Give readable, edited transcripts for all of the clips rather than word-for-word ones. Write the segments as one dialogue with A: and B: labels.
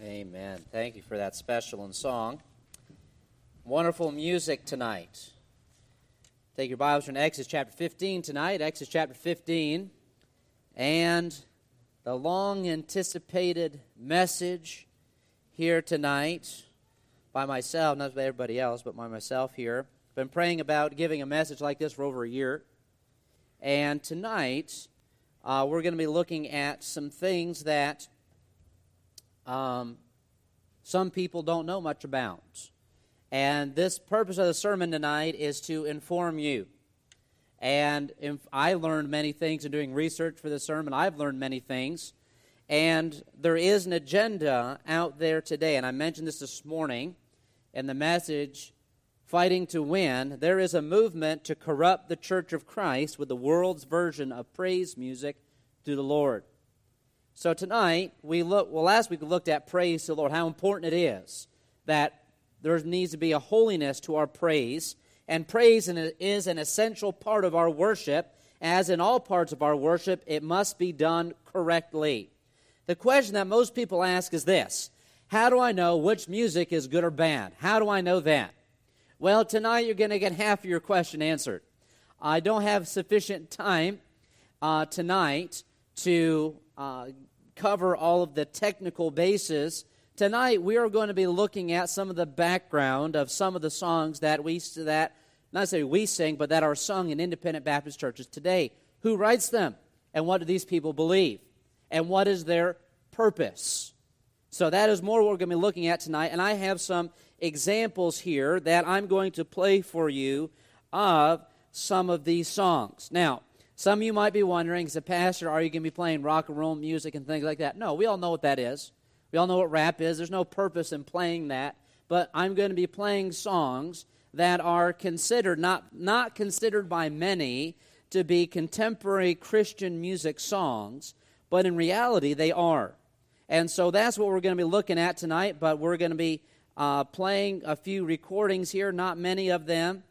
A: Amen. Thank you for that special and song. Wonderful music tonight. Take your Bibles from Exodus chapter 15 tonight, Exodus chapter 15, and the long-anticipated message here tonight by myself, not by everybody else, but by myself here. I've been praying about giving a message like this for over a year, and tonight we're going to be looking at some things that some people don't know much about. And this purpose of the sermon tonight is to inform you. And I learned many things in doing research for this sermon. I've learned many things. And there is an agenda out there today. And I mentioned this morning in the message, Fighting to Win. There is a movement to corrupt the Church of Christ with the world's version of praise music to the Lord. So tonight, last week we looked at praise to the Lord, how important it is that there needs to be a holiness to our praise, and praise is an essential part of our worship. As in all parts of our worship, it must be done correctly. The question that most people ask is this: how do I know which music is good or bad? How do I know that? Well, tonight you're going to get half of your question answered. I don't have sufficient time tonight to cover all of the technical bases. Tonight, we are going to be looking at some of the background of some of the songs that not necessarily we sing, but that are sung in independent Baptist churches today. Who writes them? And what do these people believe? And what is their purpose? So that is more what we're going to be looking at tonight. And I have some examples here that I'm going to play for you of some of these songs. Now, some of you might be wondering, as a pastor, are you going to be playing rock and roll music and things like that? No, we all know what that is. We all know what rap is. There's no purpose in playing that. But I'm going to be playing songs that are considered, not considered by many to be contemporary Christian music songs, but in reality they are. And so that's what we're going to be looking at tonight, but we're going to be playing a few recordings here, not many of them,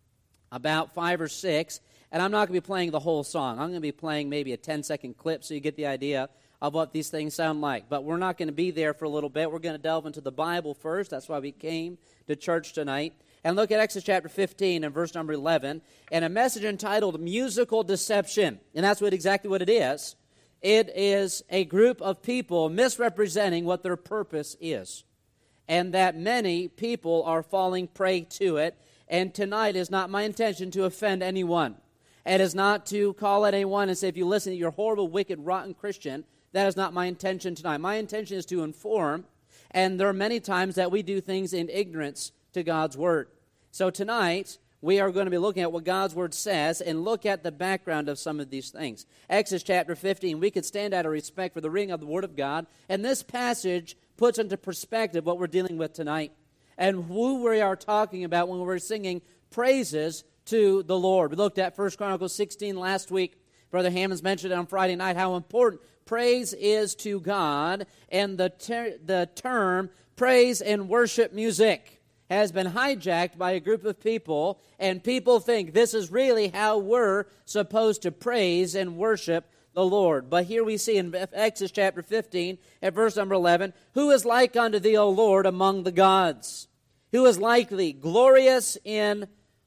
A: about 5 or 6. And I'm not going to be playing the whole song. I'm going to be playing maybe a 10-second clip so you get the idea of what these things sound like. But we're not going to be there for a little bit. We're going to delve into the Bible first. That's why we came to church tonight. And look at Exodus chapter 15 and verse number 11. And a message entitled Musical Deception. And that's exactly what it is. It is a group of people misrepresenting what their purpose is. And that many people are falling prey to it. And tonight is not my intention to offend anyone. It is not to call at anyone and say, if you listen, you're a horrible, wicked, rotten Christian. That is not my intention tonight. My intention is to inform, and there are many times that we do things in ignorance to God's Word. So tonight, we are going to be looking at what God's Word says and look at the background of some of these things. Exodus chapter 15, we could stand out of respect for the reading of the Word of God, and this passage puts into perspective what we're dealing with tonight and who we are talking about when we're singing praises to the Lord. We looked at 1 Chronicles 16 last week. Brother Hammonds mentioned it on Friday night, how important praise is to God, and the term praise and worship music has been hijacked by a group of people, and people think this is really how we're supposed to praise and worship the Lord. But here we see in Exodus chapter 15 at verse number 11, who is like unto thee, O Lord, among the gods? Who is like thee, glorious in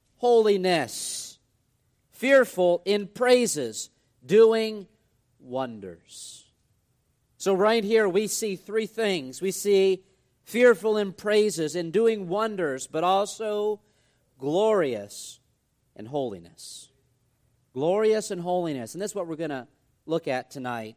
A: holiness, fearful in praises, doing wonders. So right here we see three things. We see fearful in praises and doing wonders, but also glorious in holiness. Glorious in holiness. And this is what we're going to look at tonight.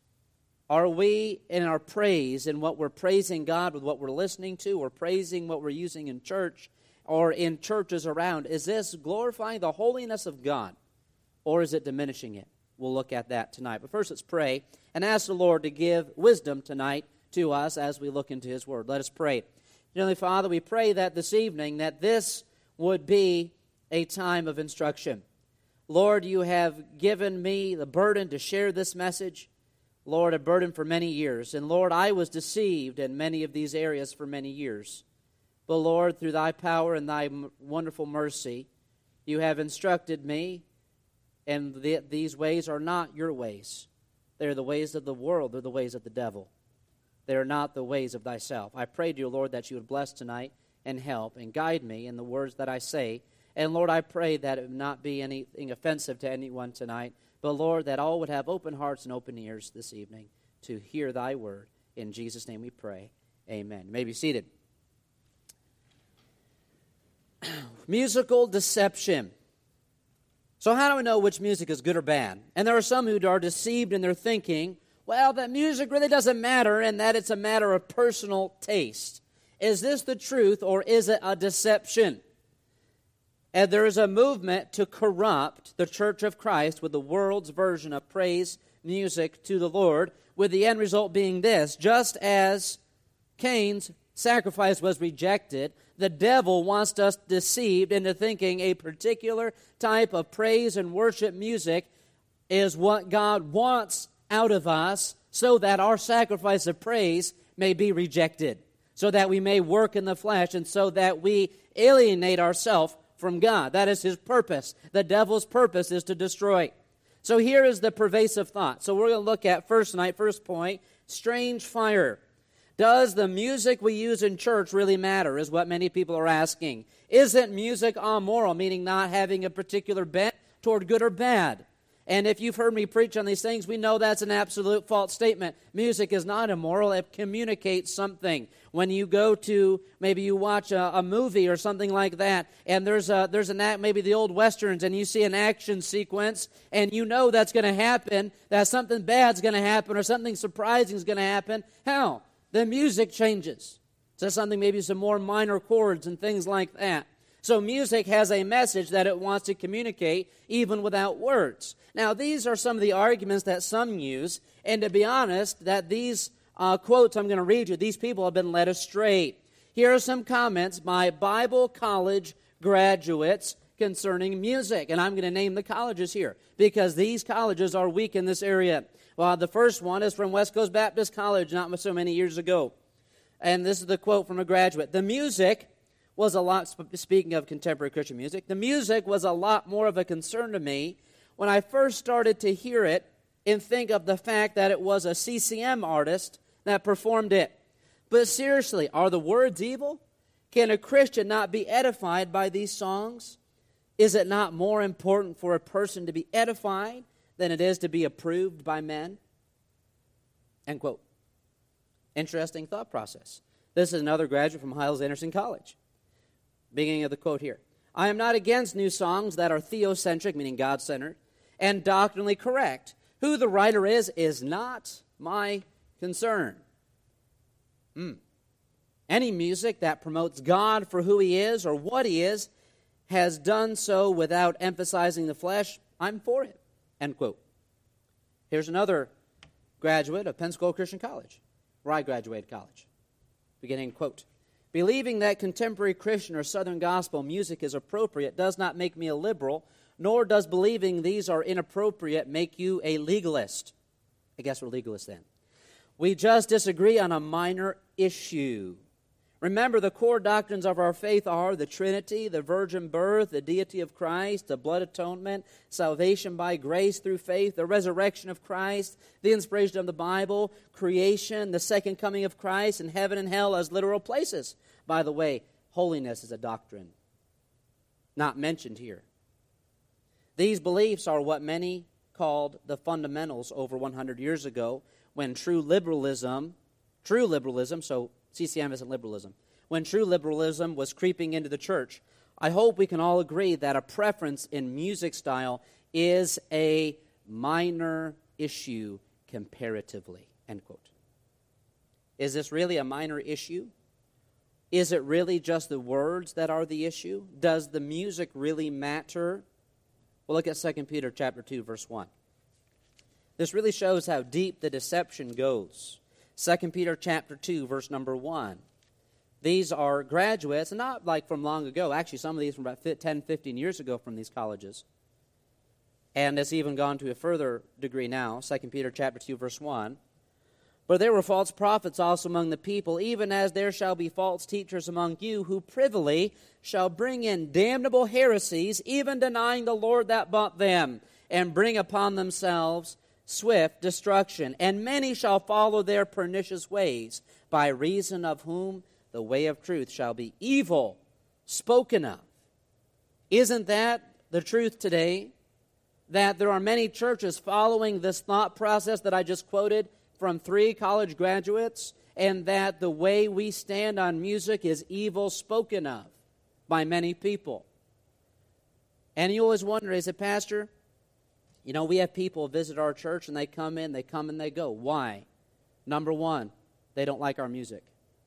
A: Are we in our praise, in what we're praising God with what we're listening to, or praising what we're using in church or in churches around, is this glorifying the holiness of God, or is it diminishing it? We'll look at that tonight. But first, let's pray and ask the Lord to give wisdom tonight to us as we look into His Word. Let us pray. Heavenly Father, we pray that this evening that this would be a time of instruction. Lord, you have given me the burden to share this message. Lord, a burden for many years. And Lord, I was deceived in many of these areas for many years. But Lord, through thy power and thy wonderful mercy, you have instructed me, and these ways are not your ways. They're the ways of the world. They're the ways of the devil. They are not the ways of thyself. I pray, dear Lord, that you would bless tonight and help and guide me in the words that I say. And Lord, I pray that it would not be anything offensive to anyone tonight, but Lord, that all would have open hearts and open ears this evening to hear thy word. In Jesus' name we pray. Amen. You may be seated. Musical deception. So how do we know which music is good or bad? And there are some who are deceived in their thinking, well, that music really doesn't matter and that it's a matter of personal taste. Is this the truth or is it a deception? And there is a movement to corrupt the Church of Christ with the world's version of praise music to the Lord, with the end result being this: just as Cain's sacrifice was rejected, the devil wants us deceived into thinking a particular type of praise and worship music is what God wants out of us, so that our sacrifice of praise may be rejected, so that we may work in the flesh, and so that we alienate ourselves from God. That is his purpose. The devil's purpose is to destroy. So here is the pervasive thought. So we're going to look at first point, strange fire. Does the music we use in church really matter, is what many people are asking. Isn't music amoral, meaning not having a particular bent toward good or bad? And if you've heard me preach on these things, we know that's an absolute false statement. Music is not immoral. It communicates something. When you go to, maybe you watch a movie or something like that, and there's an act, maybe the old westerns, and you see an action sequence, and you know that's going to happen, that something bad's going to happen, or something surprising is going to happen. How? The music changes to something, maybe some more minor chords and things like that. So music has a message that it wants to communicate even without words. Now, these are some of the arguments that some use, and to be honest, that these quotes I'm going to read you, these people have been led astray. Here are some comments by Bible college graduates concerning music, and I'm going to name the colleges here because these colleges are weak in this area. Well, the first one is from West Coast Baptist College not so many years ago, and this is the quote from a graduate. The music was a lot, speaking of contemporary Christian music, the music was a lot more of a concern to me when I first started to hear it and think of the fact that it was a CCM artist that performed it. But seriously, are the words evil? Can a Christian not be edified by these songs? Is it not more important for a person to be edified than it is to be approved by men? End quote. Interesting thought process. This is another graduate from Hyles-Anderson College. Beginning of the quote here. I am not against new songs that are theocentric, meaning God-centered, and doctrinally correct. Who the writer is not my concern. Any music that promotes God for who he is or what he is has done so without emphasizing the flesh. I'm for it. End quote. Here's another graduate of Pensacola Christian College, where I graduated college. Beginning quote. Believing that contemporary Christian or Southern gospel music is appropriate does not make me a liberal, nor does believing these are inappropriate make you a legalist. I guess we're legalists then. We just disagree on a minor issue. Remember, the core doctrines of our faith are the Trinity, the virgin birth, the deity of Christ, the blood atonement, salvation by grace through faith, the resurrection of Christ, the inspiration of the Bible, creation, the second coming of Christ, and heaven and hell as literal places. By the way, holiness is a doctrine not mentioned here. These beliefs are what many called the fundamentals over 100 years ago, when true liberalism, so CCM isn't liberalism, when true liberalism was creeping into the church. I hope we can all agree that a preference in music style is a minor issue comparatively, end quote. Is this really a minor issue? Is it really just the words that are the issue? Does the music really matter? Well, look at 2 Peter chapter 2, verse 1. This really shows how deep the deception goes. 2 Peter chapter 2, verse number 1. These are graduates, not like from long ago. Actually, some of these from about 10, 15 years ago from these colleges. And it's even gone to a further degree now. 2 Peter chapter 2, verse 1. But there were false prophets also among the people, even as there shall be false teachers among you, who privily shall bring in damnable heresies, even denying the Lord that bought them, and bring upon themselves swift destruction, and many shall follow their pernicious ways, by reason of whom the way of truth shall be evil spoken of. Isn't that the truth today? That there are many churches following this thought process that I just quoted from 3 college graduates, and that the way we stand on music is evil spoken of by many people. And you always wonder, is it, Pastor? You know, we have people visit our church and they come and they go. Why? Number one, they don't like our music.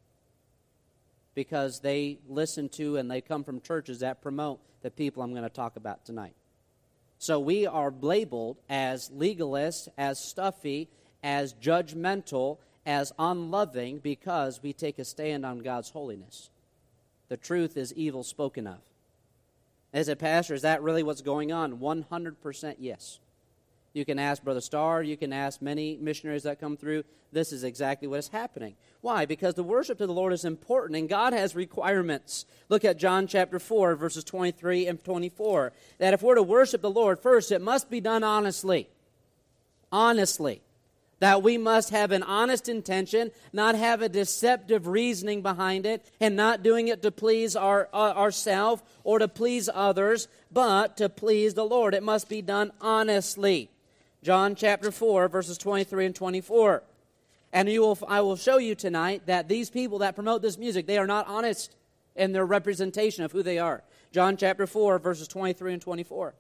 A: Because they listen to and they come from churches that promote the people I'm going to talk about tonight. So we are labeled as legalists, as stuffy, as judgmental, as unloving because we take a stand on God's holiness. The truth is evil spoken of. As a pastor, is that really what's going on? 100% yes. You can ask Brother Starr, you can ask many missionaries that come through. This is exactly what is happening. Why? Because the worship to the Lord is important, and God has requirements. Look at John chapter 4, verses 23 and 24. That if we're to worship the Lord, first, it must be done honestly. Honestly. That we must have an honest intention, not have a deceptive reasoning behind it, and not doing it to please ourselves or to please others, but to please the Lord. It must be done honestly. John chapter 4, verses 23 and 24. And I will show you tonight that these people that promote this music, they are not honest in their representation of who they are. John chapter 4, verses 23 and 24.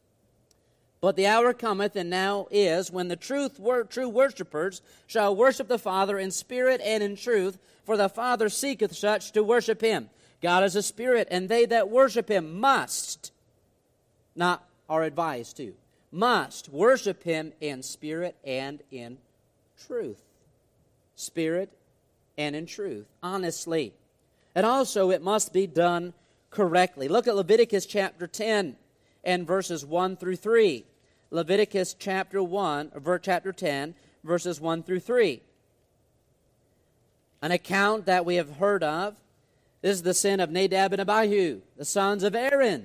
A: But the hour cometh, and now is, when the true worshipers shall worship the Father in spirit and in truth, for the Father seeketh such to worship him. God is a spirit, and they that worship him must, not are advised to, must worship him in spirit and in truth. Spirit and in truth, honestly. And also it must be done correctly. Look at Leviticus chapter 10 and verses 1 through 3. Leviticus chapter 10, verses 1 through 3. An account that we have heard of. This is the sin of Nadab and Abihu, the sons of Aaron.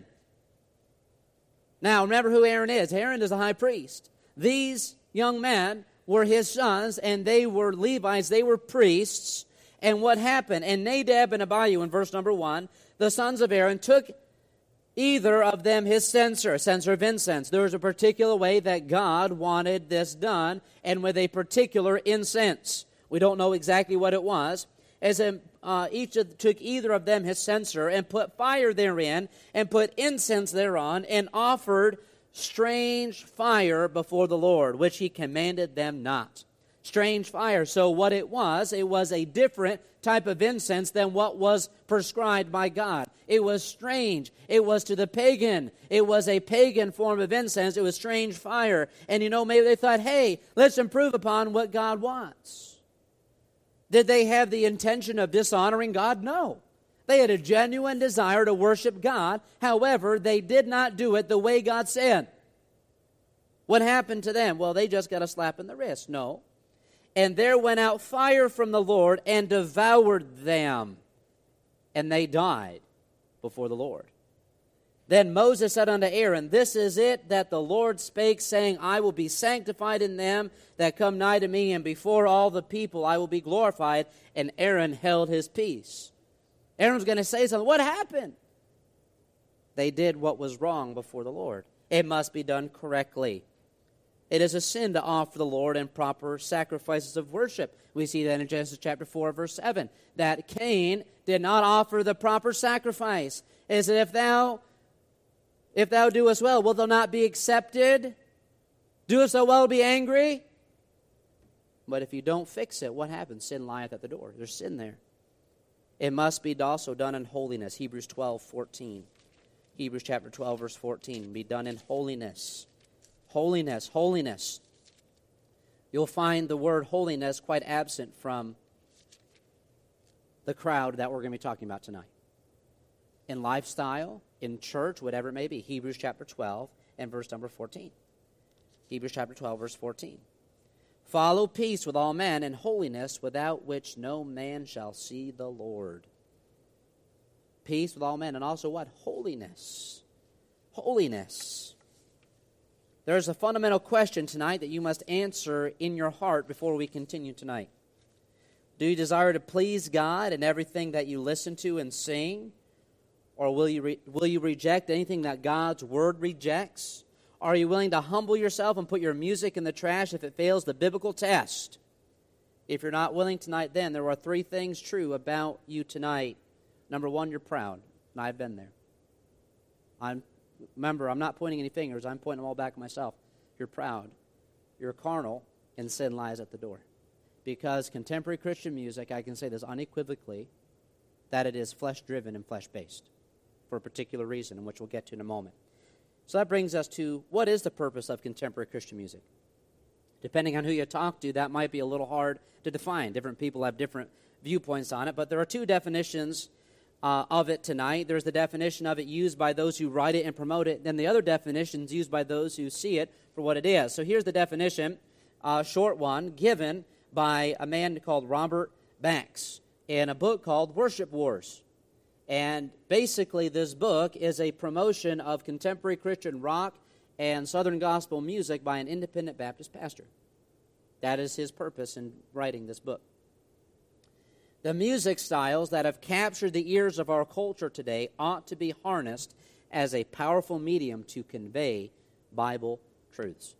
A: Now, remember who Aaron is. Aaron is the high priest. These young men were his sons, and they were Levites. They were priests. And what happened? And Nadab and Abihu, in verse number 1, the sons of Aaron took either of them his censer of incense. There was a particular way that God wanted this done, and with a particular incense. We don't know exactly what it was. Each took either of them his censer, and put fire therein, and put incense thereon, and offered strange fire before the Lord, which he commanded them not. Strange fire. So what it was a different type of incense than what was prescribed by God. It was strange. It was to the pagan. It was a pagan form of incense. It was strange fire. And maybe they thought, hey, let's improve upon what God wants. Did they have the intention of dishonoring God? No. They had a genuine desire to worship God. However, they did not do it the way God said. What happened to them? Well, they just got a slap in the wrist. No. And there went out fire from the Lord and devoured them, and they died before the Lord. Then Moses said unto Aaron, This is it that the Lord spake, saying, I will be sanctified in them that come nigh to me, and before all the people I will be glorified. And Aaron held his peace. Aaron was going to say something. What happened? They did what was wrong before the Lord. It must be done correctly. It is a sin to offer the Lord improper sacrifices of worship. We see that in Genesis chapter 4, verse 7, that Cain did not offer the proper sacrifice. It is that if thou doest well, wilt thou not be accepted? Doest thou well, be angry? But if you don't fix it, what happens? Sin lieth at the door. There's sin there. It must be also done in holiness. Hebrews 12:14. Hebrews chapter 12, verse 14. Be done in holiness. Holiness, holiness. You'll find the word holiness quite absent from the crowd that we're going to be talking about tonight. In lifestyle, in church, whatever it may be. Hebrews chapter 12 and verse number 14. Hebrews chapter 12, verse 14. Follow peace with all men and holiness, without which no man shall see the Lord. Peace with all men, and also what? Holiness. Holiness. There's a fundamental question tonight that you must answer in your heart before we continue tonight. Do you desire to please God in everything that you listen to and sing? Or will you reject anything that God's Word rejects? Are you willing to humble yourself and put your music in the trash if it fails the biblical test? If you're not willing tonight, then there are three things true about you tonight. Number one, you're proud, and I've been there. Remember, I'm not pointing any fingers. I'm pointing them all back at myself. You're proud. You're carnal, and sin lies at the door. Because contemporary Christian music, I can say this unequivocally, that it is flesh-driven and flesh-based for a particular reason, which we'll get to in a moment. So that brings us to, what is the purpose of contemporary Christian music? Depending on who you talk to, that might be a little hard to define. Different people have different viewpoints on it, but there are two definitions of it tonight. There's the definition of it used by those who write it and promote it, then the other definition is used by those who see it for what it is. So here's the definition, short one, given by a man called Robert Banks in a book called Worship Wars. And basically this book is a promotion of contemporary Christian rock and Southern gospel music by an independent Baptist pastor. That is his purpose in writing this book. The music styles that have captured the ears of our culture today ought to be harnessed as a powerful medium to convey Bible truths.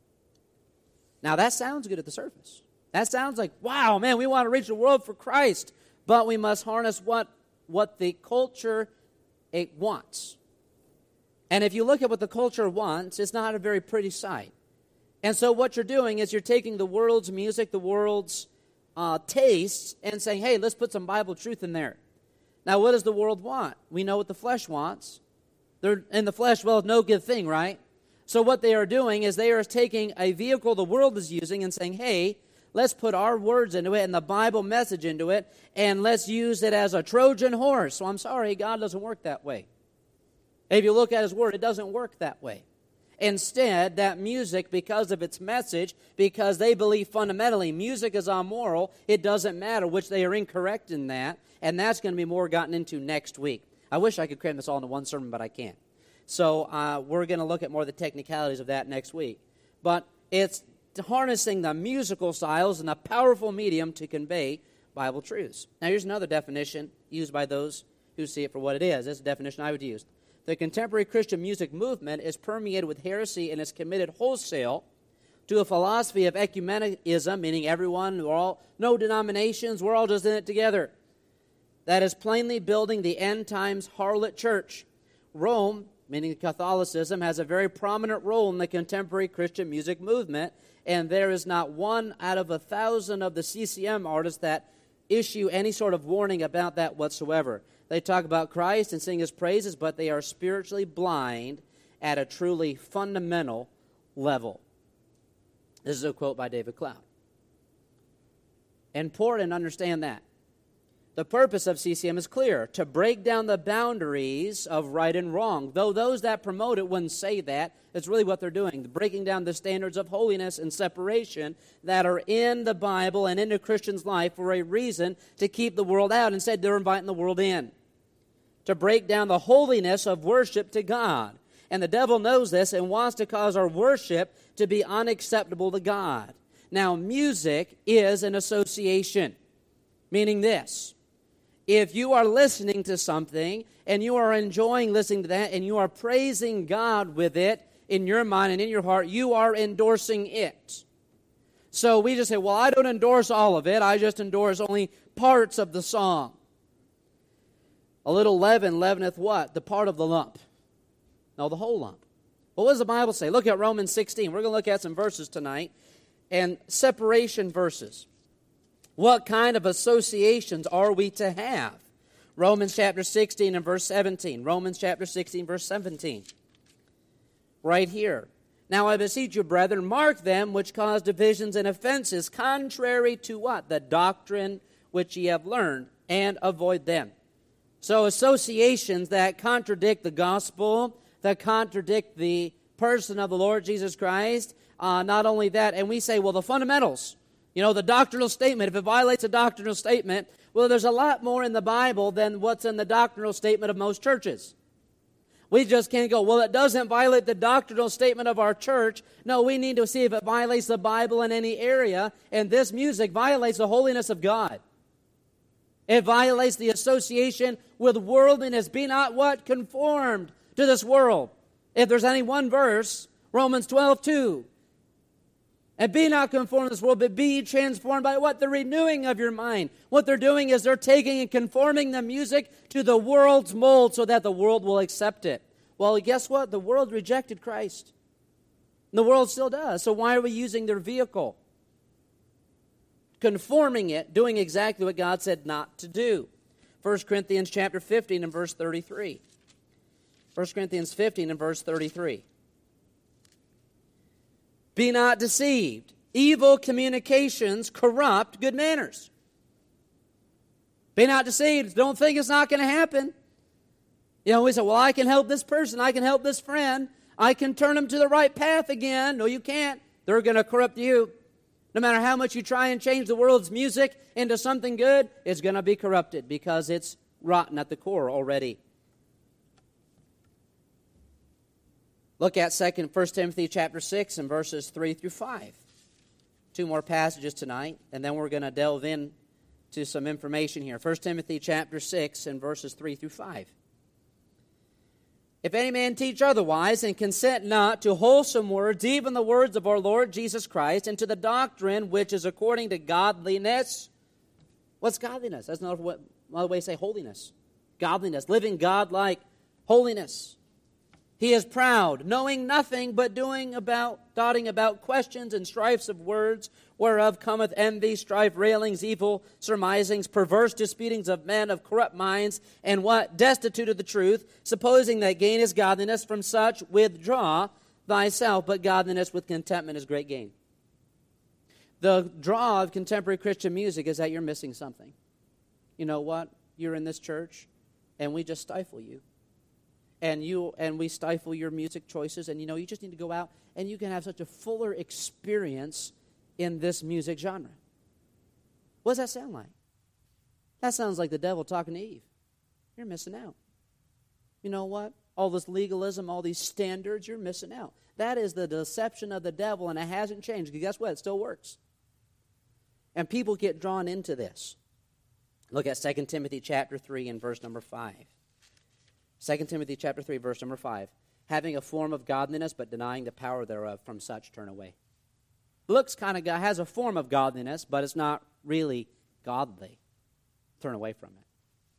A: Now that sounds good at the surface. That sounds like, wow, man, we want to reach the world for Christ, but we must harness what the culture it wants. And if you look at what the culture wants, it's not a very pretty sight. And so what you're doing is you're taking the world's music, the world's tastes, and saying, hey, let's put some Bible truth in there. Now, what does the world want? We know what the flesh wants. They're in the flesh, well, no good thing, right? So what they are doing is they are taking a vehicle the world is using and saying, hey, let's put our words into it and the Bible message into it, and let's use it as a Trojan horse. So I'm sorry, God doesn't work that way. If you look at His Word, it doesn't work that way. Instead, that music, because of its message, because they believe fundamentally music is amoral, it doesn't matter, which they are incorrect in that, and that's going to be more gotten into next week. I wish I could cram this all into one sermon, but I can't. So we're going to look at more of the technicalities of that next week. But it's harnessing the musical styles and a powerful medium to convey Bible truths. Now, here's another definition used by those who see it for what it is. This is a definition I would use. The contemporary Christian music movement is permeated with heresy and is committed wholesale to a philosophy of ecumenism, meaning everyone, no denominations, we're all just in it together. That is plainly building the end times harlot church. Rome, meaning Catholicism, has a very prominent role in the contemporary Christian music movement, and there is not one out of 1,000 of the CCM artists that issue any sort of warning about that whatsoever. They talk about Christ and sing His praises, but they are spiritually blind at a truly fundamental level. This is a quote by David Cloud. Important to understand that. The purpose of CCM is clear, to break down the boundaries of right and wrong. Though those that promote it wouldn't say that, it's really what they're doing, breaking down the standards of holiness and separation that are in the Bible and into Christians' life for a reason to keep the world out. Instead, they're inviting the world in, to break down the holiness of worship to God. And the devil knows this and wants to cause our worship to be unacceptable to God. Now, music is an association, meaning this. If you are listening to something and you are enjoying listening to that and you are praising God with it in your mind and in your heart, you are endorsing it. So we just say, well, I don't endorse all of it. I just endorse only parts of the song. A little leaven leaveneth what? The part of the lump. No, the whole lump. Well, what does the Bible say? Look at Romans 16. We're going to look at some verses tonight. And separation verses. What kind of associations are we to have? Romans chapter 16 and verse 17. Romans chapter 16, verse 17. Right here. Now I beseech you, brethren, mark them which cause divisions and offenses, contrary to what? The doctrine which ye have learned, and avoid them. So associations that contradict the gospel, that contradict the person of the Lord Jesus Christ, not only that, and we say, well, the fundamentals, the doctrinal statement, if it violates a doctrinal statement, well, there's a lot more in the Bible than what's in the doctrinal statement of most churches. We just can't go, well, it doesn't violate the doctrinal statement of our church. No, we need to see if it violates the Bible in any area, and this music violates the holiness of God. It violates the association with worldliness. Be not what? Conformed to this world. If there's any one verse, Romans 12:2. And be not conformed to this world, but be transformed by what? The renewing of your mind. What they're doing is they're taking and conforming the music to the world's mold so that the world will accept it. Well, guess what? The world rejected Christ. And the world still does. So why are we using their vehicle? Conforming it, doing exactly what God said not to do. 1 Corinthians chapter 15 and verse 33. 1 Corinthians 15 and verse 33. Be not deceived. Evil communications corrupt good manners. Be not deceived. Don't think it's not going to happen. You know, we say, well, I can help this person. I can help this friend. I can turn them to the right path again. No, you can't. They're going to corrupt you. No matter how much you try and change the world's music into something good, it's going to be corrupted because it's rotten at the core already. Look at 1 Timothy chapter 6 and verses 3 through 5. Two more passages tonight, and then we're going to delve in to some information here. 1 Timothy chapter 6 and verses 3 through 5. If any man teach otherwise, and consent not to wholesome words, even the words of our Lord Jesus Christ, and to the doctrine which is according to godliness. What's godliness? That's another way to say holiness. Godliness, living God-like holiness. He is proud, knowing nothing, but dotting about questions and strifes of words, whereof cometh envy, strife, railings, evil surmisings, perverse disputings of men of corrupt minds, and what? Destitute of the truth, supposing that gain is godliness. From such withdraw thyself, but godliness with contentment is great gain. The draw of contemporary Christian music is that you're missing something. You know what? You're in this church, and we just stifle you. And we stifle your music choices, and you just need to go out and you can have such a fuller experience in this music genre. What does that sound like? That sounds like the devil talking to Eve. You're missing out. You know what? All this legalism, all these standards, you're missing out. That is the deception of the devil, and it hasn't changed. Because guess what? It still works. And people get drawn into this. Look at 2 Timothy chapter 3 and verse number 5. 2 Timothy chapter 3, verse number 5. Having a form of godliness, but denying the power thereof, from such turn away. Looks kind of, has a form of godliness, but it's not really godly. Turn away from it.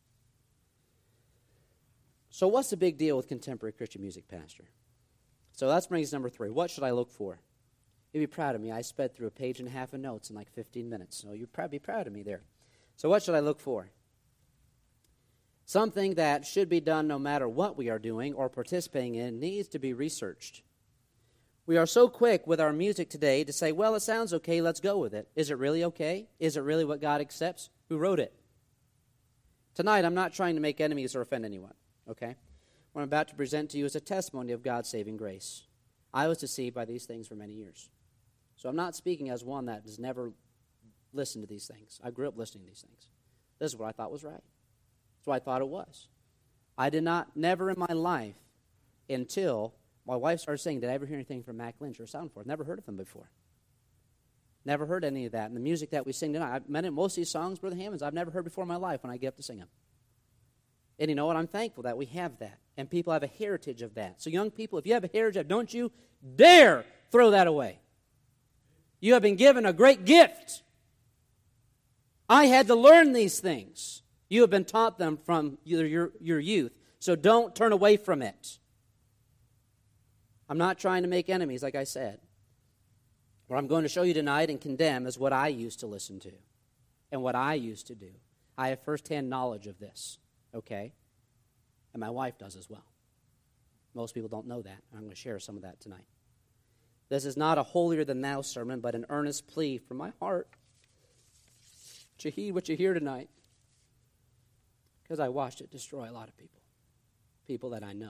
A: So what's the big deal with contemporary Christian music, Pastor? So that brings us number 3. What should I look for? You'd be proud of me. I sped through a page and a half of notes in like 15 minutes. So you'd probably be proud of me there. So what should I look for? Something that should be done no matter what we are doing or participating in needs to be researched. We are so quick with our music today to say, well, it sounds okay, let's go with it. Is it really okay? Is it really what God accepts? Who wrote it? Tonight, I'm not trying to make enemies or offend anyone, okay? What I'm about to present to you is a testimony of God's saving grace. I was deceived by these things for many years. So I'm not speaking as one that has never listened to these things. I grew up listening to these things. This is what I thought was right. That's what I thought it was. I did never in my life, until my wife started saying, did I ever hear anything from Mac Lynch or Soundforth? Never heard of them before. Never heard any of that. And the music that we sing tonight, most of these songs, Brother Hammonds, I've never heard before in my life when I get up to sing them. And you know what? I'm thankful that we have that. And people have a heritage of that. So young people, if you have a heritage, don't you dare throw that away. You have been given a great gift. I had to learn these things. You have been taught them from your youth, so don't turn away from it. I'm not trying to make enemies, like I said. What I'm going to show you tonight and condemn is what I used to listen to and what I used to do. I have firsthand knowledge of this, okay? And my wife does as well. Most people don't know that. I'm going to share some of that tonight. This is not a holier-than-thou sermon, but an earnest plea from my heart to heed what you hear tonight. Because I watched it destroy a lot of people that I know.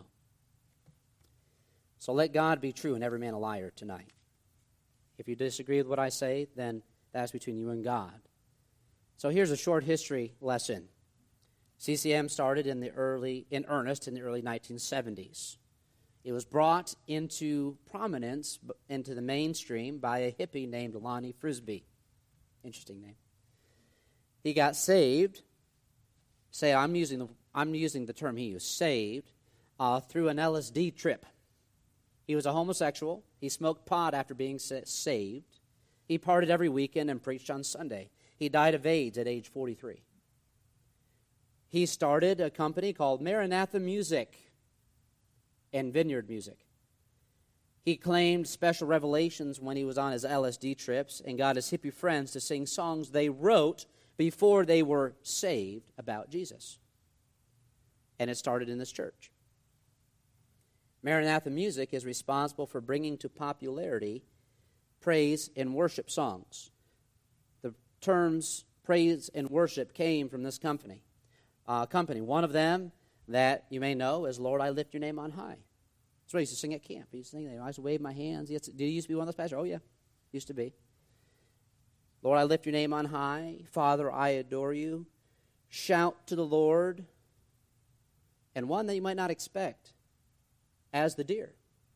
A: So let God be true and every man a liar tonight. If you disagree with what I say, then that's between you and God. So here's a short history lesson. CCM started in earnest in the early 1970s. It was brought into prominence, into the mainstream, by a hippie named Lonnie Frisbee. Interesting name. He got saved. I'm using the term he used, saved, through an LSD trip. He was a homosexual. He smoked pot after being saved. He partied every weekend and preached on Sunday. He died of AIDS at age 43. He started a company called Maranatha Music and Vineyard Music. He claimed special revelations when he was on his LSD trips and got his hippie friends to sing songs they wrote before they were saved about Jesus. And it started in this church. Maranatha Music is responsible for bringing to popularity praise and worship songs. The terms praise and worship came from this company. One of them that you may know is Lord, I Lift Your Name on High. That's what I used to sing at camp. I used to sing that. I used to wave my hands. Did you used to be one of those pastors? Oh, yeah. Used to be. Lord, I lift your name on high. Father, I adore you. Shout to the Lord. And one that you might not expect. As the deer.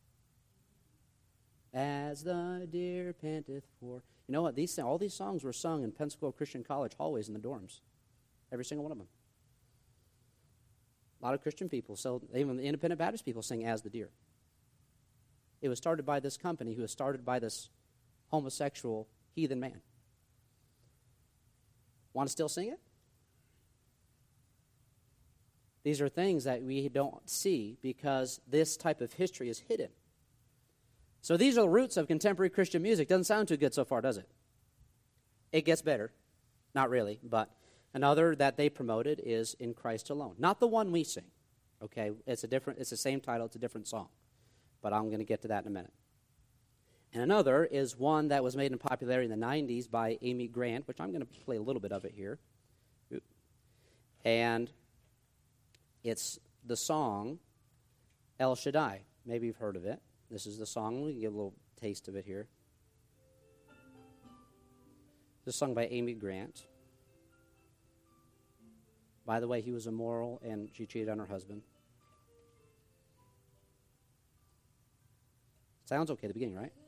A: As the deer panteth for. You know what? All these songs were sung in Pensacola Christian College hallways in the dorms. Every single one of them. A lot of Christian people, so even the independent Baptist people sing As the Deer. It was started by this company who was started by this homosexual heathen man. Want to still sing it? These are things that we don't see because this type of history is hidden. So these are the roots of contemporary Christian music. Doesn't sound too good so far, does it? It gets better. Not really, but another that they promoted is In Christ Alone. Not the one we sing. Okay, it's the same title, it's a different song. But I'm going to get to that in a minute. And another is one that was made in popularity in the 90s by Amy Grant, which I'm going to play a little bit of it here. And it's the song El Shaddai. Maybe you've heard of it. This is the song. We can get a little taste of it here. This is sung by Amy Grant. By the way, he was immoral and she cheated on her husband. Sounds okay at the beginning, right?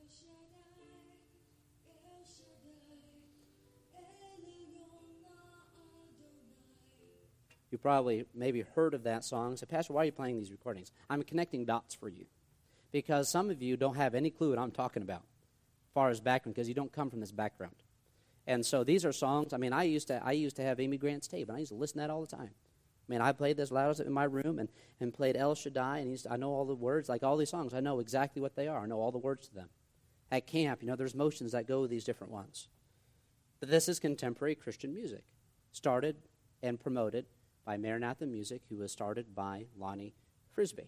A: You probably maybe heard of that song. So, Pastor, why are you playing these recordings? I'm connecting dots for you. Because some of you don't have any clue what I'm talking about as far as background, because you don't come from this background. And so these are songs. I mean, I used to have Amy Grant's tape, and I used to listen to that all the time. I mean, I played this loud in my room and played El Shaddai, and I know all the words, like all these songs. I know exactly what they are. I know all the words to them. At camp, there's motions that go with these different ones. But this is contemporary Christian music, started and promoted by Maranatha Music, who was started by Lonnie Frisbee,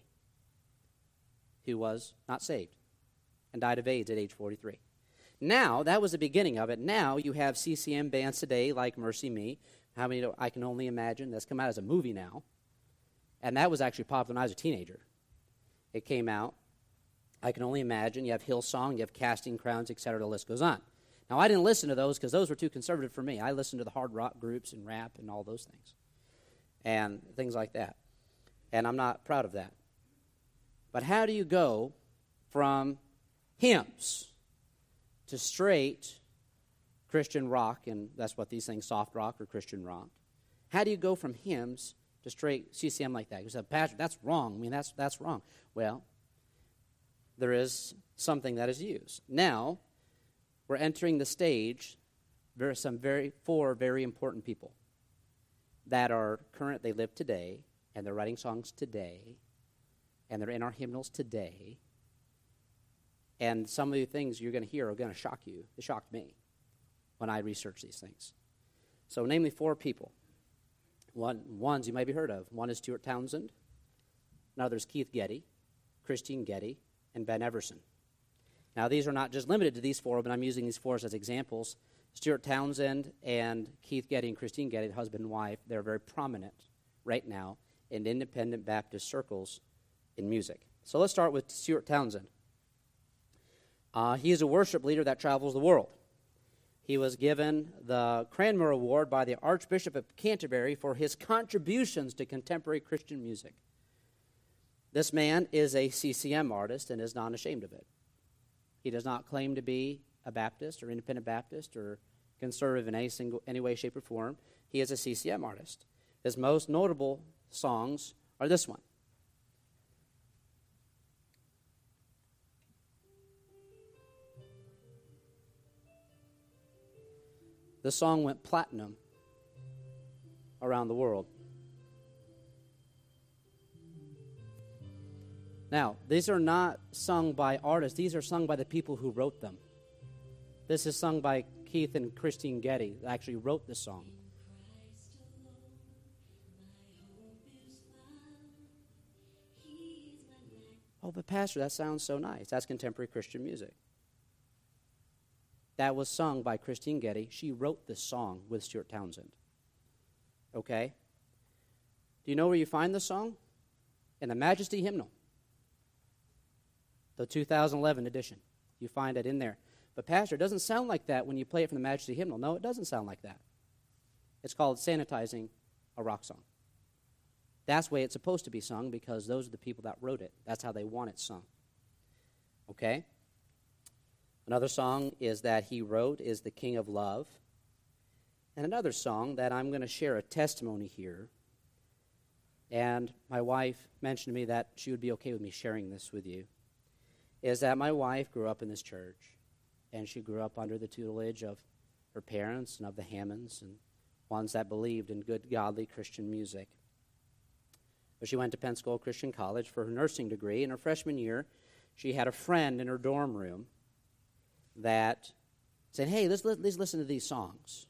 A: who was not saved and died of AIDS at age 43. Now, that was the beginning of it. Now you have CCM bands today like Mercy Me. How many I can only imagine. That's come out as a movie now. And that was actually popular when I was a teenager. It came out. I can only imagine. You have Hillsong, you have Casting Crowns, etc. The list goes on. Now, I didn't listen to those because those were too conservative for me. I listened to the hard rock groups and rap and all those things. And things like that. And I'm not proud of that. But how do you go from hymns to straight Christian rock, and that's what these things, soft rock or Christian rock? How do you go from hymns to straight CCM like that? You say, Pastor, that's wrong. I mean, that's wrong. Well, there is something that is used. Now, we're entering the stage. There are four very important people that are current. They live today, and they're writing songs today, and they're in our hymnals today. And some of the things you're going to hear are going to shock you. It shocked me when I researched these things. So, namely, four people. Ones you may be heard of. One is Stuart Townsend. Another is Keith Getty, Christine Getty, and Ben Everson. Now, these are not just limited to these four, but I'm using these four as examples. Stuart Townsend and Keith Getty and Christine Getty, husband and wife, they're very prominent right now in independent Baptist circles in music. So let's start with Stuart Townsend. He is a worship leader that travels the world. He was given the Cranmer Award by the Archbishop of Canterbury for his contributions to contemporary Christian music. This man is a CCM artist and is not ashamed of it. He does not claim to be a Baptist or independent Baptist or conservative in any way, shape, or form. He is a CCM artist. His most notable songs are this one. The song went platinum around the world. Now, these are not sung by artists. These are sung by the people who wrote them. This is sung by Keith and Christine Getty, that actually wrote this song. Oh, but Pastor, that sounds so nice. That's contemporary Christian music. That was sung by Christine Getty. She wrote this song with Stuart Townsend. Okay? Do you know where you find this song? In the Majesty Hymnal. The 2011 edition. You find it in there. But Pastor, it doesn't sound like that when you play it from the Majesty Hymnal. No, it doesn't sound like that. It's called Sanitizing a Rock Song. That's the way it's supposed to be sung because those are the people that wrote it. That's how they want it sung. Okay? Another song is that he wrote is The King of Love. And another song that I'm going to share a testimony here. And my wife mentioned to me that she would be okay with me sharing this with you. Is that my wife grew up in this church. And she grew up under the tutelage of her parents and of the Hammonds and ones that believed in good, godly Christian music. But she went to Pensacola Christian College for her nursing degree. In her freshman year, she had a friend in her dorm room that said, hey, let's listen to these songs.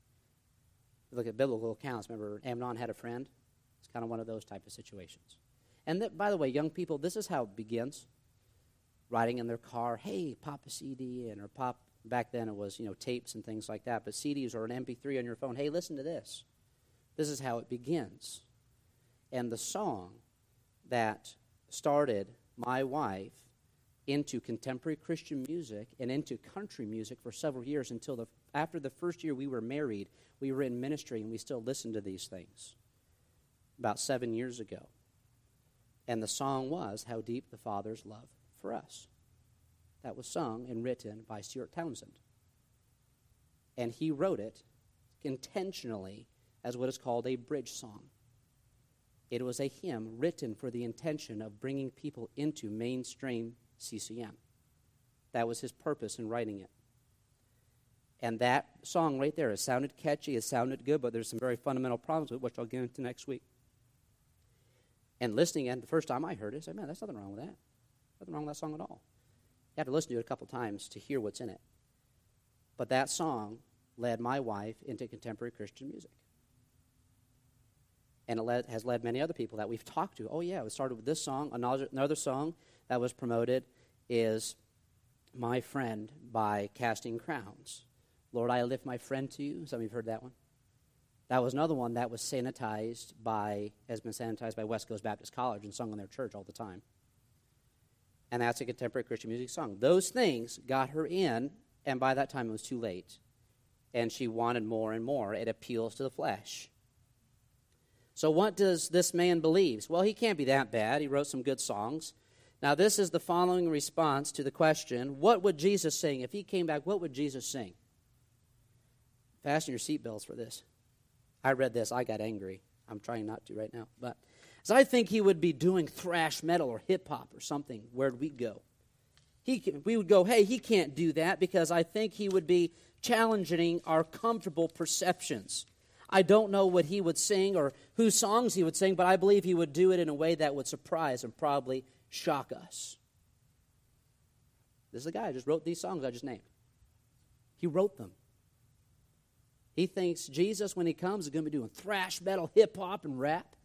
A: Look at biblical accounts. Remember, Amnon had a friend? It's kind of one of those type of situations. And by the way, young people, this is how it begins. Riding in their car, hey, pop a CD, or pop, back then it was, tapes and things like that, but CDs or an MP3 on your phone, hey, listen to this. This is how it begins. And the song that started my wife into contemporary Christian music and into country music for several years until after the first year we were married, we were in ministry and we still listened to these things. About 7 years ago. And the song was How Deep the Father's Love for Us. That was sung and written by Stuart Townsend. And he wrote it intentionally as what is called a bridge song. It was a hymn written for the intention of bringing people into mainstream CCM. That was his purpose in writing it. And that song right there, it sounded catchy, it sounded good, but there's some very fundamental problems with it, which I'll get into next week. And listening it, the first time I heard it, I said, man, there's nothing wrong with that. Nothing wrong with that song at all. You have to listen to it a couple times to hear what's in it. But that song led my wife into contemporary Christian music. And it has led many other people that we've talked to. Oh, yeah, it started with this song. Another song that was promoted is My Friend by Casting Crowns. Lord, I lift my friend to you. Some of you have heard that one. That was another one that was has been sanitized by West Coast Baptist College and sung in their church all the time. And that's a contemporary Christian music song. Those things got her in, and by that time it was too late. And she wanted more and more. It appeals to the flesh. So what does this man believe? Well, he can't be that bad. He wrote some good songs. Now, this is the following response to the question, what would Jesus sing? If he came back, what would Jesus sing? Fasten your seatbelts for this. I read this. I got angry. I'm trying not to right now. But so I think he would be doing thrash metal or hip-hop or something. Where'd we go? We would go, hey, he can't do that because I think he would be challenging our comfortable perceptions. I don't know what he would sing or whose songs he would sing, but I believe he would do it in a way that would surprise and probably shock us. This is the guy who just wrote these songs I just named. He wrote them. He thinks Jesus, when he comes, is going to be doing thrash metal, hip-hop, and rap.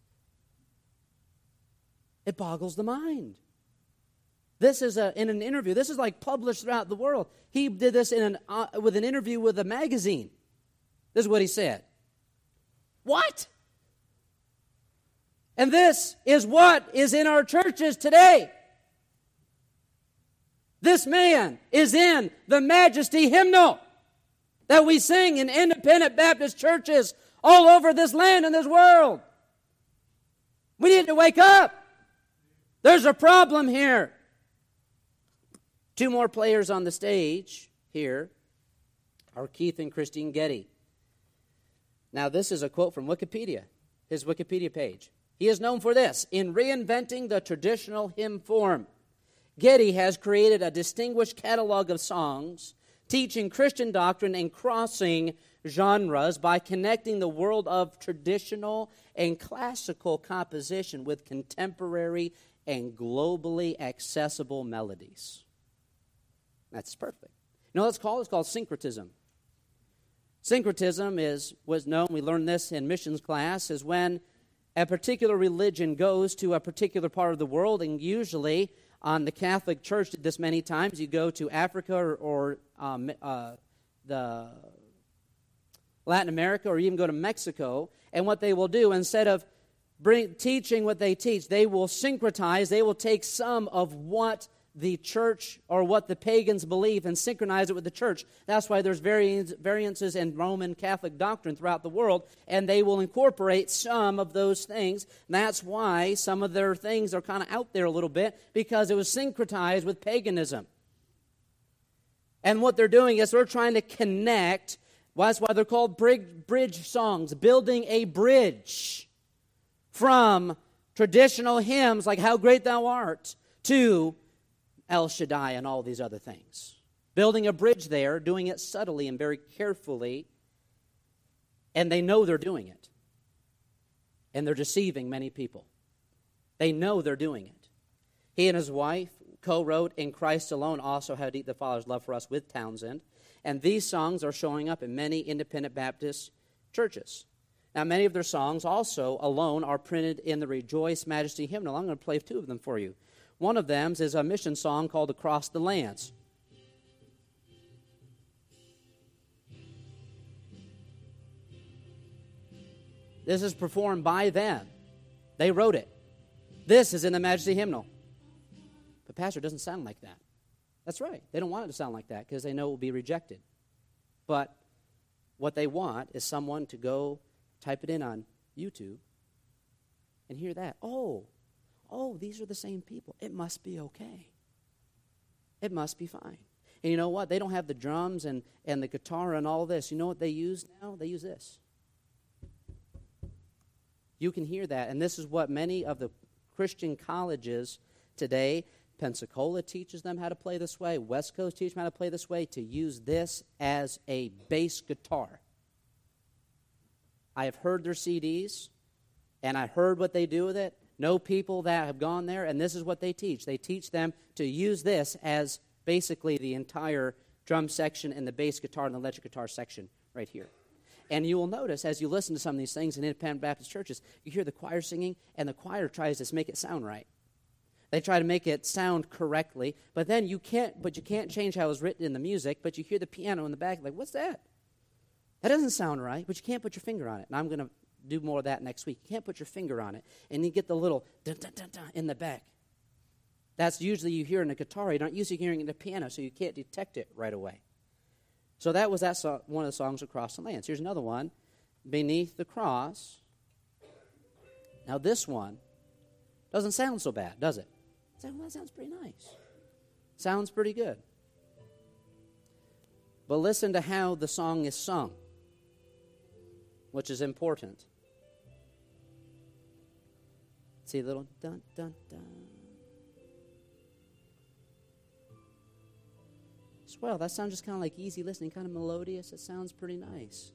A: It boggles the mind. This is in an interview. This is like published throughout the world. He did this with an interview with a magazine. This is what he said. What? And this is what is in our churches today. This man is in the Majesty Hymnal. that we sing in independent Baptist churches all over this land and this world. We need to wake up. There's a problem here. Two more players on the stage here are Keith and Christine Getty. Now, this is a quote from Wikipedia, his Wikipedia page. He is known for this: in reinventing the traditional hymn form, Getty has created a distinguished catalog of songs teaching Christian doctrine and crossing genres by connecting the world of traditional and classical composition with contemporary and globally accessible melodies. That's perfect. You know what it's called? It's called syncretism. Syncretism was known, we learned this in missions class, is when a particular religion goes to a particular part of the world, and usually on the Catholic Church did this many times. You go to Africa or the Latin America, or even go to Mexico, and what they will do, instead of teaching what they teach, they will syncretize. They will take some of what the church or what the pagans believe and synchronize it with the church. That's why there's variances in Roman Catholic doctrine throughout the world, and they will incorporate some of those things. That's why some of their things are kind of out there a little bit, because it was syncretized with paganism. And what they're doing is they're trying to connect. Well, that's why they're called bridge songs, building a bridge from traditional hymns like How Great Thou Art to El Shaddai and all these other things. Building a bridge there, doing it subtly and very carefully, and they know they're doing it. And they're deceiving many people. They know they're doing it. He and his wife co-wrote In Christ Alone, also How Deep the Father's Love for Us with Townsend. And these songs are showing up in many independent Baptist churches. Now, many of their songs also alone are printed in the Rejoice Majesty hymnal. I'm going to play two of them for you. One of them is a mission song called Across the Lands. This is performed by them. They wrote it. This is in the Majesty hymnal. But Pastor, it doesn't sound like that. That's right. They don't want it to sound like that because they know it will be rejected. But what they want is someone to go type it in on YouTube and hear that. Oh, these are the same people. It must be okay. It must be fine. And you know what? They don't have the drums and the guitar and all this. You know what they use now? They use this. You can hear that. And this is what many of the Christian colleges today, Pensacola teaches them how to play this way. West Coast teaches them how to play this way, to use this as a bass guitar. I have heard their CDs, and I heard what they do with it. Know people that have gone there, and this is what they teach. They teach them to use this as basically the entire drum section and the bass guitar and the electric guitar section right here. And you will notice as you listen to some of these things in independent Baptist churches, you hear the choir singing, and the choir tries to make it sound right. They try to make it sound correctly, but then you can't change how it was written in the music, but you hear the piano in the back, like, what's that? That doesn't sound right, but you can't put your finger on it. And I'm going to do more of that next week. You can't put your finger on it, and you get the little dun, dun, dun, dun in the back. That's usually you hear in a guitar. You're not usually hearing it in a piano, so you can't detect it right away. So that was one of the songs, Across the Lands. Here's another one, Beneath the Cross. Now this one doesn't sound so bad, does it? Well, that sounds pretty nice. Sounds pretty good. But listen to how the song is sung, which is important. See a little dun, dun, dun. Well, that sounds just kind of like easy listening, kind of melodious. It sounds pretty nice.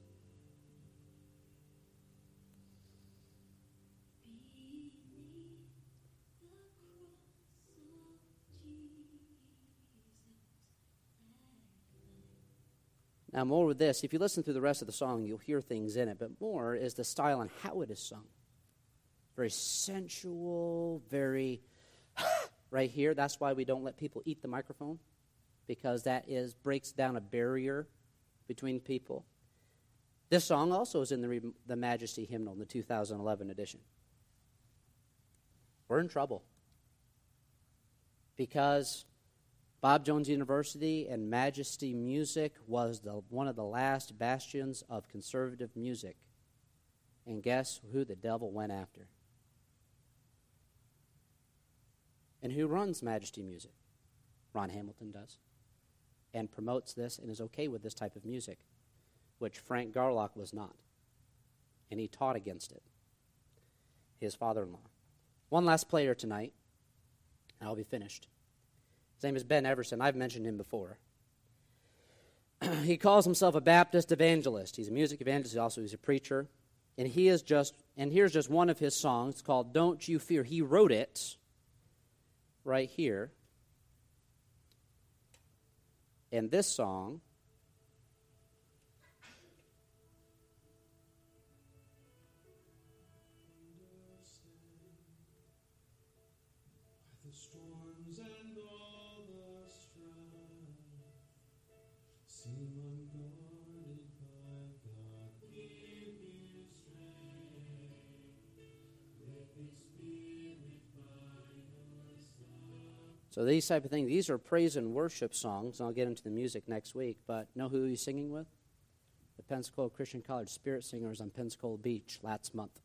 A: Now, more with this, if you listen through the rest of the song, you'll hear things in it, but more is the style and how it is sung. Very sensual, very right here. That's why we don't let people eat the microphone, because that breaks down a barrier between people. This song also is in the Majesty hymnal in the 2011 edition. We're in trouble because Bob Jones University and Majesty Music was one of the last bastions of conservative music. And guess who the devil went after? And who runs Majesty Music? Ron Hamilton does. And promotes this and is okay with this type of music, which Frank Garlock was not. And he taught against it. His father-in-law. One last player tonight, and I'll be finished. His name is Ben Everson. I've mentioned him before. He calls himself a Baptist evangelist. He's a music evangelist. He's a preacher. And here's just one of his songs called Don't You Fear. He wrote it right here. And this song So these type of things, these are praise and worship songs, and I'll get into the music next week, but know who he's singing with? The Pensacola Christian College Spirit Singers on Pensacola Beach last month.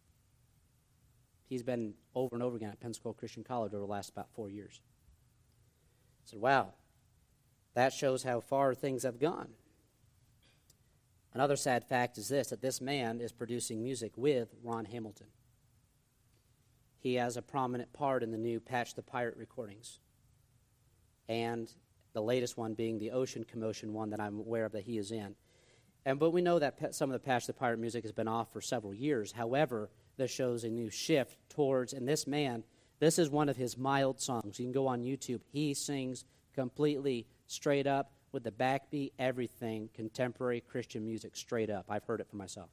A: He's been over and over again at Pensacola Christian College over the last about 4 years. I said, wow, that shows how far things have gone. Another sad fact is this, that this man is producing music with Ron Hamilton. He has a prominent part in the new Patch the Pirate recordings. And the latest one being the Ocean Commotion one that I'm aware of that he is in. But we know that some of the Patch the Pirate music has been off for several years. However, this shows a new shift towards, and this man, this is one of his mild songs. You can go on YouTube. He sings completely straight up with the backbeat, everything, contemporary Christian music straight up. I've heard it for myself.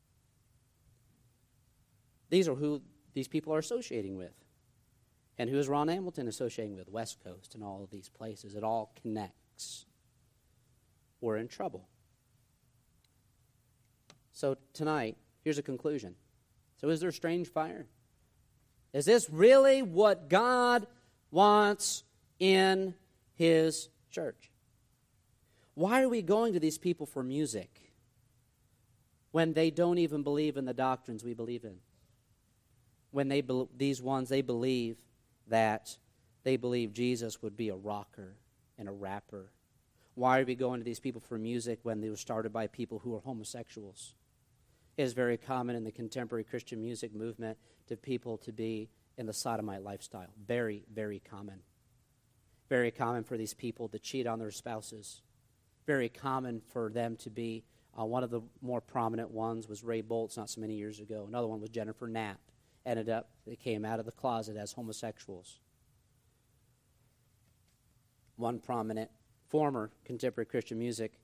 A: These are who these people are associating with. And who is Ron Hamilton associating with? West Coast and all of these places. It all connects. We're in trouble. So tonight, here's a conclusion. So is there strange fire? Is this really what God wants in His church? Why are we going to these people for music when they don't even believe in the doctrines we believe in? When they believe that they believe Jesus would be a rocker and a rapper. Why are we going to these people for music when they were started by people who are homosexuals? It is very common in the contemporary Christian music movement to people to be in the sodomite lifestyle. Very, very common. Very common for these people to cheat on their spouses. Very common for them to be, one of the more prominent ones was Ray Boltz not so many years ago. Another one was Jennifer Knapp. They came out of the closet as homosexuals. One prominent former contemporary Christian music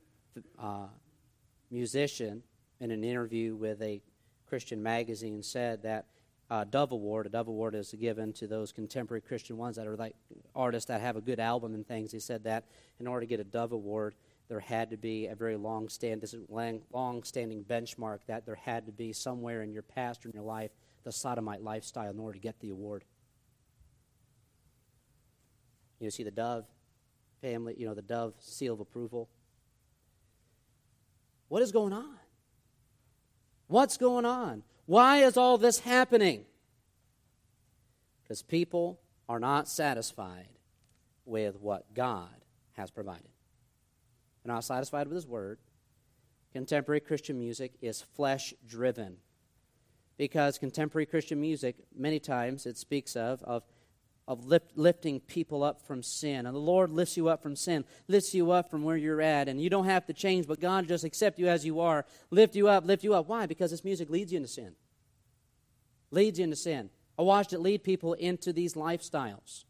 A: musician in an interview with a Christian magazine said that a Dove Award is given to those contemporary Christian ones that are like artists that have a good album and things. He said that in order to get a Dove Award, there had to be a very long-standing benchmark that there had to be somewhere in your past or in your life the sodomite lifestyle in order to get the award. You see the Dove family, the Dove seal of approval. What is going on? What's going on? Why is all this happening? Because people are not satisfied with what God has provided. They're not satisfied with His Word. Contemporary Christian music is flesh-driven. Because contemporary Christian music, many times it speaks of lifting people up from sin. And the Lord lifts you up from sin, lifts you up from where you're at. And you don't have to change, but God just accept you as you are, lift you up, lift you up. Why? Because this music leads you into sin. Leads you into sin. I watched it lead people into these lifestyles.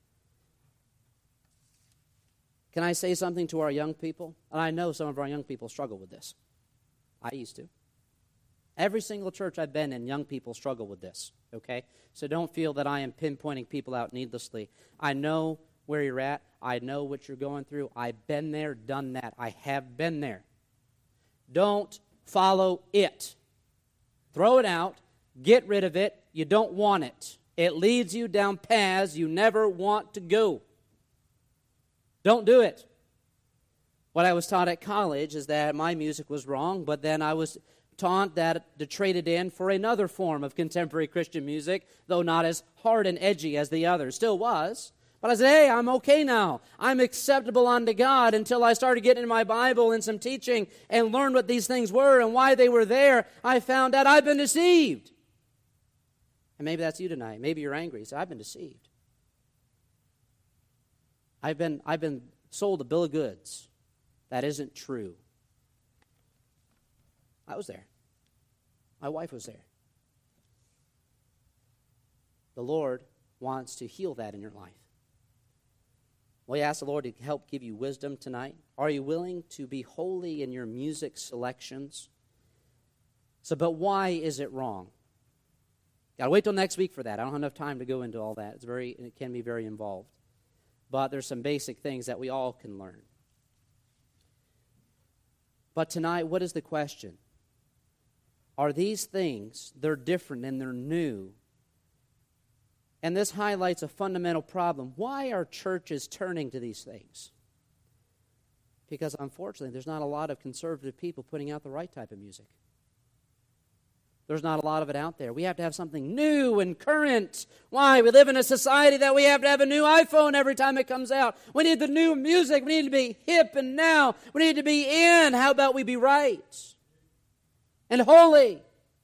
A: Can I say something to our young people? And I know some of our young people struggle with this. I used to. Every single church I've been in, young people struggle with this, okay? So don't feel that I am pinpointing people out needlessly. I know where you're at. I know what you're going through. I've been there, done that. I have been there. Don't follow it. Throw it out. Get rid of it. You don't want it. It leads you down paths you never want to go. Don't do it. What I was taught at college is that my music was wrong, but then I was taught that to trade it in for another form of contemporary Christian music, though not as hard and edgy as the others. Still was. But I said, hey, I'm okay now. I'm acceptable unto God, until I started getting in my Bible and some teaching and learned what these things were and why they were there. I found out I've been deceived. And maybe that's you tonight. Maybe you're angry. So I've been deceived. I've been sold a bill of goods that isn't true. I was there. My wife was there. The Lord wants to heal that in your life. Will you ask the Lord to help give you wisdom tonight? Are you willing to be holy in your music selections? So, but why is it wrong? Got to wait till next week for that. I don't have enough time to go into all that. It can be very involved. But there's some basic things that we all can learn. But tonight, what is the question? Are these things, they're different and they're new? And this highlights a fundamental problem. Why are churches turning to these things? Because unfortunately, there's not a lot of conservative people putting out the right type of music. There's not a lot of it out there. We have to have something new and current. Why? We live in a society that we have to have a new iPhone every time it comes out. We need the new music. We need to be hip and now. We need to be in. How about we be right and holy?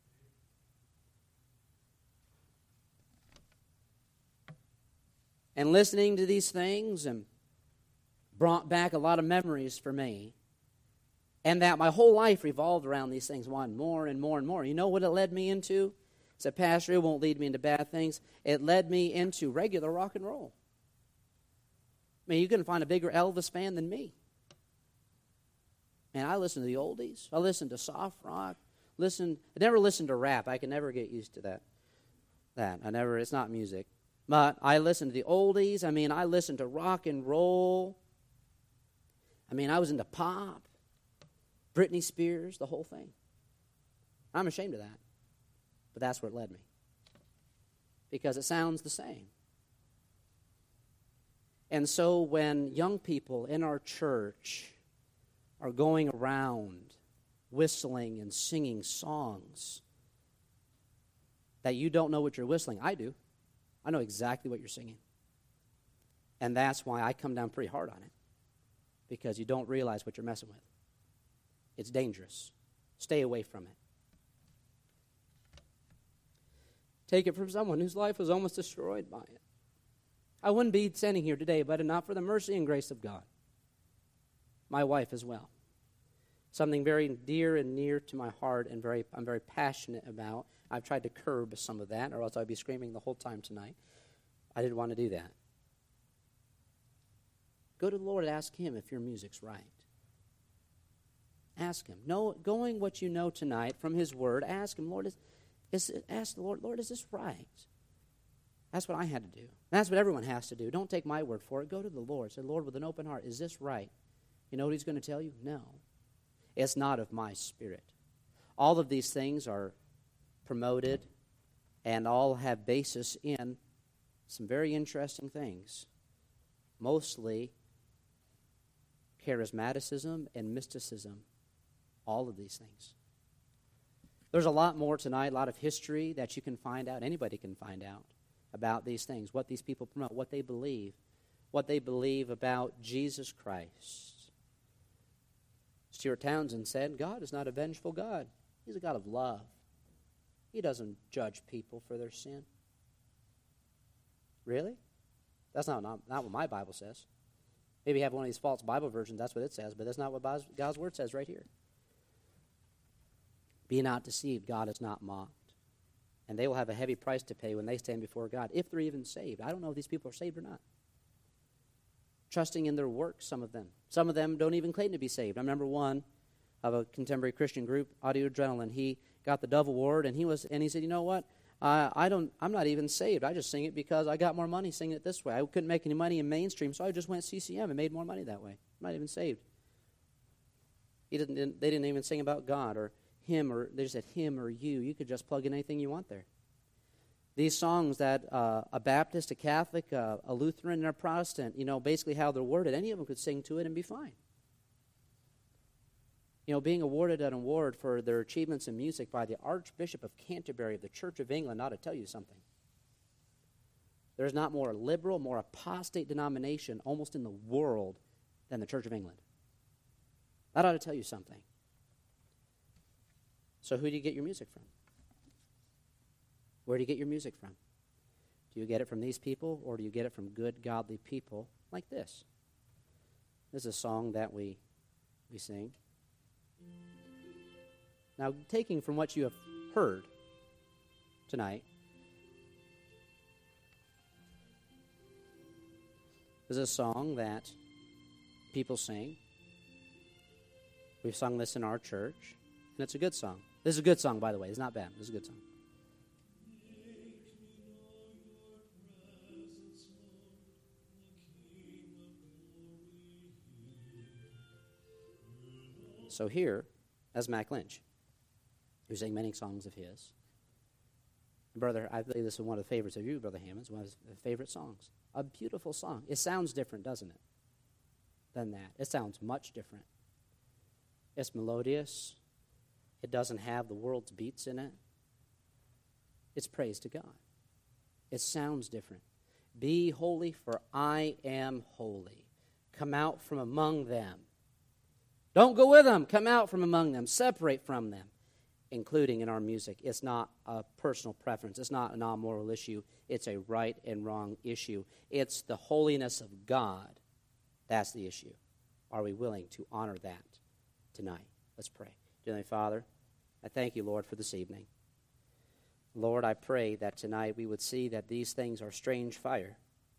A: And listening to these things and brought back a lot of memories for me. And that my whole life revolved around these things, one more and more and more. You know what it led me into? I said, Pastor, it won't lead me into bad things. It led me into regular rock and roll. I mean, you couldn't find a bigger Elvis fan than me. And I listened to the oldies. I listened to soft rock. I never listened to rap. I can never get used to that. It's not music. But I listened to the oldies. I mean, I listened to rock and roll. I mean, I was into pop. Britney Spears, the whole thing. I'm ashamed of that. But that's where it led me. Because it sounds the same. And so when young people in our church are going around whistling and singing songs that you don't know what you're whistling, I do. I know exactly what you're singing. And that's why I come down pretty hard on it. Because you don't realize what you're messing with. It's dangerous. Stay away from it. Take it from someone whose life was almost destroyed by it. I wouldn't be standing here today, but not for the mercy and grace of God. My wife as well. Something very dear and near to my heart and I'm very passionate about. I've tried to curb some of that, or else I'd be screaming the whole time tonight. I didn't want to do that. Go to the Lord and ask Him if your music's right. Ask Him. Going what you know tonight from His Word, ask Him, ask the Lord, is this right? That's what I had to do. That's what everyone has to do. Don't take my word for it. Go to the Lord. Say, Lord, with an open heart, is this right? You know what He's going to tell you? No. It's not of my spirit. All of these things are promoted and all have basis in some very interesting things. Mostly charismaticism and mysticism. All of these things. There's a lot more tonight, a lot of history that you can find out, anybody can find out about these things, what these people promote, what they believe about Jesus Christ. Stuart Townsend said, God is not a vengeful God. He's a God of love. He doesn't judge people for their sin. Really? That's not what my Bible says. Maybe you have one of these false Bible versions, that's what it says, but that's not what God's Word says right here. Be not deceived, God is not mocked. And they will have a heavy price to pay when they stand before God, if they're even saved. I don't know if these people are saved or not. Trusting in their works, some of them. Some of them don't even claim to be saved. I remember one of a contemporary Christian group, Audio Adrenaline. He got the Dove Award, and he said, you know what? I'm not even saved. I just sing it because I got more money singing it this way. I couldn't make any money in mainstream, so I just went CCM and made more money that way. I'm not even saved. They didn't even sing about God or Him, or they just said Him or you. You could just plug in anything you want there. these songs that a Baptist, a Catholic, a Lutheran, and a Protestant, basically how they're worded, any of them could sing to it and be fine. Being awarded an award for their achievements in music by the Archbishop of Canterbury of the Church of England ought to tell you something. There's not more liberal, more apostate denomination almost in the world than the Church of England. That ought to tell you something. So who do you get your music from? Where do you get your music from? Do you get it from these people, or do you get it from good, godly people like this? This is a song that we sing. Now, taking from what you have heard tonight, this is a song that people sing. We've sung this in our church, and it's a good song. This is a good song, by the way. It's not bad. This is a good song. So here, as Mac Lynch, who sang many songs of his. Brother, I believe this is one of the favorites of you, Brother Hammond. One of his favorite songs. A beautiful song. It sounds different, doesn't it, than that? It sounds much different. It's melodious. It doesn't have the world's beats in it. It's praise to God. It sounds different. Be holy, for I am holy. Come out from among them. Don't go with them. Come out from among them. Separate from them, including in our music. It's not a personal preference. It's not a non-moral issue. It's a right and wrong issue. It's the holiness of God. That's the issue. Are we willing to honor that tonight? Let's pray. Dear Heavenly Father, I thank you, Lord, for this evening. Lord, I pray that tonight we would see that these things are strange fire.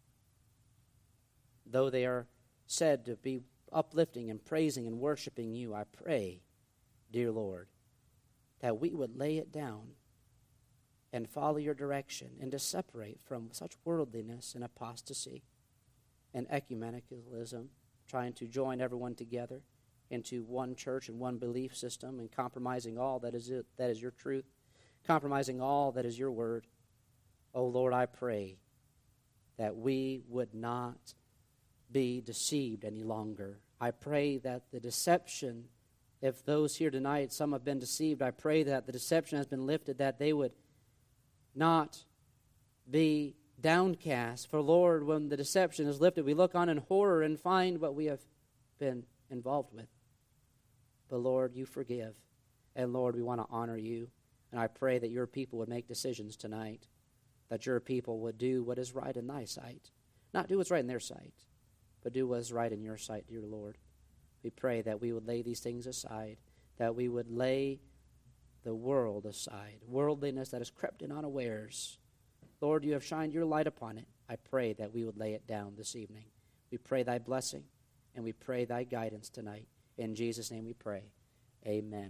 A: Though they are said to be uplifting and praising and worshiping you, I pray, dear Lord, that we would lay it down and follow your direction and to separate from such worldliness and apostasy and ecumenicalism, trying to join everyone together into one church and one belief system and compromising all that is your truth, compromising all that is your word. Oh Lord, I pray that we would not be deceived any longer. I pray that the deception, if those here tonight, some have been deceived, I pray that the deception has been lifted, that they would not be downcast. For Lord, when the deception is lifted, we look on in horror and find what we have been involved with. But Lord, you forgive. And Lord, we want to honor you. And I pray that your people would make decisions tonight, that your people would do what is right in thy sight. Not do what's right in their sight, but do what is right in your sight, dear Lord. We pray that we would lay these things aside, that we would lay the world aside, worldliness that has crept in unawares. Lord, you have shined your light upon it. I pray that we would lay it down this evening. We pray thy blessing, and we pray thy guidance tonight. In Jesus' name we pray. Amen.